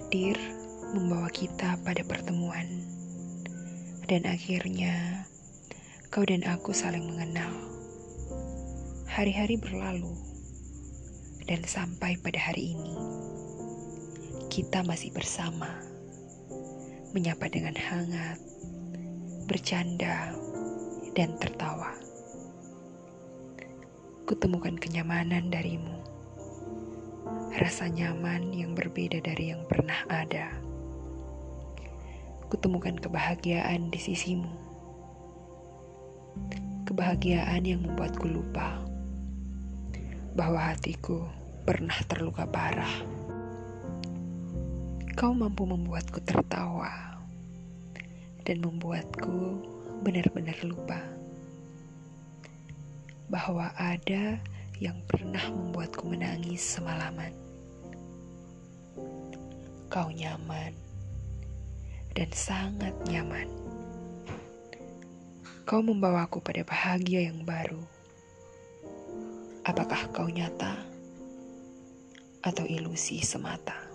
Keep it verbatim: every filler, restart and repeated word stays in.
takdir membawa kita pada pertemuan. Dan akhirnya, kau dan aku saling mengenal. Hari-hari berlalu, dan sampai pada hari ini, kita masih bersama, menyapa dengan hangat, bercanda, dan tertawa. Kutemukan kenyamanan darimu, rasa nyaman yang berbeda dari yang pernah ada. Kutemukan kebahagiaan di sisimu, kebahagiaan yang membuatku lupa bahwa hatiku pernah terluka parah. Kau mampu membuatku tertawa dan membuatku benar-benar lupa bahwa ada yang pernah membuatku menangis semalaman. Kau nyaman dan sangat nyaman. Kau membawaku pada bahagia yang baru. Apakah kau nyata atau ilusi semata?